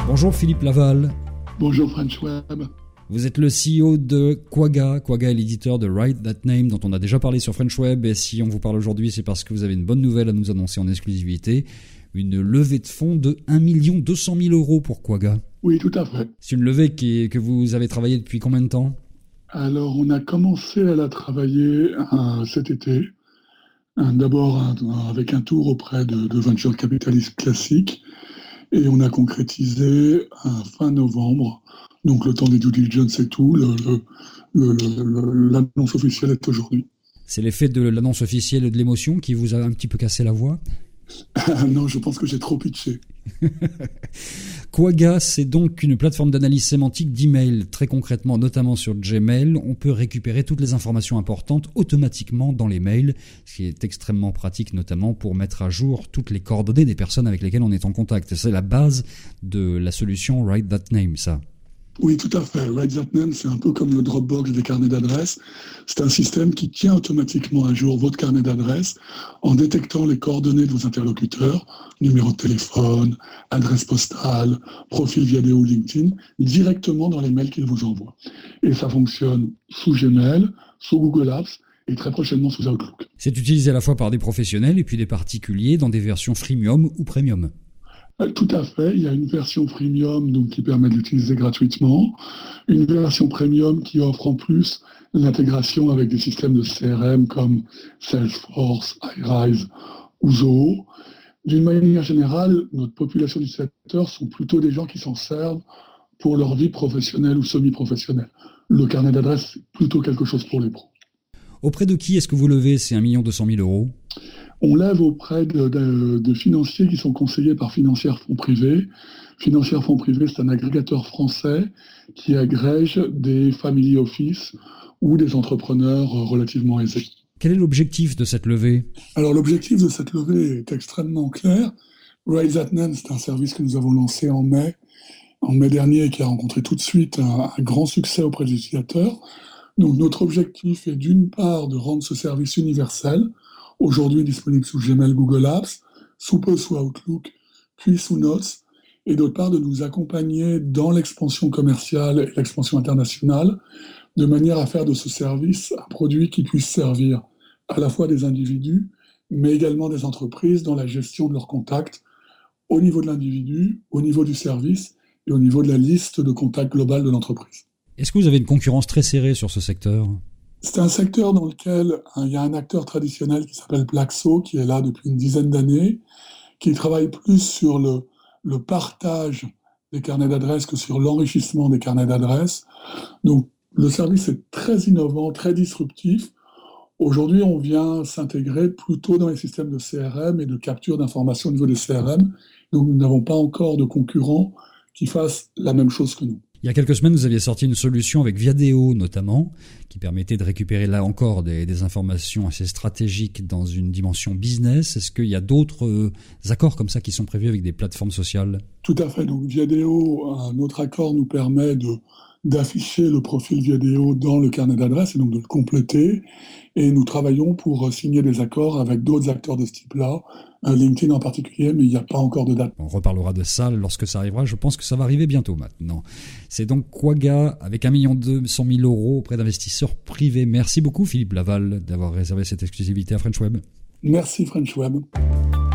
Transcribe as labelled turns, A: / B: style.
A: Bonjour Philippe Laval.
B: Bonjour French Web.
A: Vous êtes le CEO de Quagga. Quagga est l'éditeur de Write That Name dont on a déjà parlé sur French Web. Et si on vous parle aujourd'hui, c'est parce que vous avez une bonne nouvelle à nous annoncer en exclusivité. Une levée de fonds de 1 200 000 € pour Quagga.
B: Oui, tout à fait.
A: C'est une levée que vous avez travaillé depuis combien de temps ?
B: Alors, on a commencé à la travailler cet été. D'abord avec un tour auprès de venture capitalistes classiques. Et on a concrétisé fin novembre. Donc, le temps des due diligence et tout, l'annonce officielle est aujourd'hui.
A: C'est l'effet de l'annonce officielle et de l'émotion qui vous a un petit peu cassé la voix ?
B: Non, je pense que j'ai trop pitché.
A: Quagga, c'est donc une plateforme d'analyse sémantique d'email. Très concrètement, notamment sur Gmail, on peut récupérer toutes les informations importantes automatiquement dans les mails, ce qui est extrêmement pratique, notamment pour mettre à jour toutes les coordonnées des personnes avec lesquelles on est en contact. C'est la base de la solution Write That Name, ça.
B: Oui, tout à fait. Write That Name, c'est un peu comme le Dropbox des carnets d'adresses. C'est un système qui tient automatiquement à jour votre carnet d'adresses en détectant les coordonnées de vos interlocuteurs, numéro de téléphone, adresse postale, profil vidéo LinkedIn, directement dans les mails qu'ils vous envoient. Et ça fonctionne sous Gmail, sous Google Apps et très prochainement sous Outlook.
A: C'est utilisé à la fois par des professionnels et puis des particuliers dans des versions freemium ou premium.
B: Tout à fait. Il y a une version freemium donc, qui permet de l'utiliser gratuitement, une version premium qui offre en plus l'intégration avec des systèmes de CRM comme Salesforce, iRise ou Zoho. D'une manière générale, notre population d'utilisateurs sont plutôt des gens qui s'en servent pour leur vie professionnelle ou semi-professionnelle. Le carnet d'adresse, c'est plutôt quelque chose pour les pros.
A: Auprès de qui est-ce que vous levez ces 1 200 000 €?
B: On lève auprès de financiers qui sont conseillés par Financière Fonds Privés. Financière Fonds Privés, c'est un agrégateur français qui agrège des family office ou des entrepreneurs relativement aisés.
A: Quel est l'objectif de cette levée ?
B: Alors l'objectif de cette levée est extrêmement clair. Write That Name, c'est un service que nous avons lancé en mai dernier et qui a rencontré tout de suite un grand succès auprès des utilisateurs. Donc notre objectif est d'une part de rendre ce service universel, aujourd'hui disponible sous Gmail, Google Apps, sous peu sous Outlook, puis sous Notes, et d'autre part de nous accompagner dans l'expansion commerciale et l'expansion internationale, de manière à faire de ce service un produit qui puisse servir à la fois des individus, mais également des entreprises dans la gestion de leurs contacts au niveau de l'individu, au niveau du service et au niveau de la liste de contacts globale de l'entreprise.
A: Est-ce que vous avez une concurrence très serrée sur ce secteur ?
B: C'est un secteur dans lequel il y a un acteur traditionnel qui s'appelle Plaxo, qui est là depuis une dizaine d'années, qui travaille plus sur le partage des carnets d'adresses que sur l'enrichissement des carnets d'adresses. Donc, le service est très innovant, très disruptif. Aujourd'hui, on vient s'intégrer plutôt dans les systèmes de CRM et de capture d'informations au niveau des CRM. Donc, nous n'avons pas encore de concurrents qui fassent la même chose que nous.
A: Il y a quelques semaines, vous aviez sorti une solution avec Viadeo notamment, qui permettait de récupérer là encore des informations assez stratégiques dans une dimension business. Est-ce qu'il y a d'autres accords comme ça qui sont prévus avec des plateformes sociales ?
B: Tout à fait. Donc Viadeo, notre accord nous permet d'afficher le profil Viadeo dans le carnet d'adresses et donc de le compléter. Et nous travaillons pour signer des accords avec d'autres acteurs de ce type-là, LinkedIn en particulier, mais il n'y a pas encore de date.
A: On reparlera de ça lorsque ça arrivera. Je pense que ça va arriver bientôt maintenant. C'est donc Quagga avec 1 200 000 € auprès d'investisseurs privés. Merci beaucoup Philippe Laval d'avoir réservé cette exclusivité à French Web.
B: Merci French Web.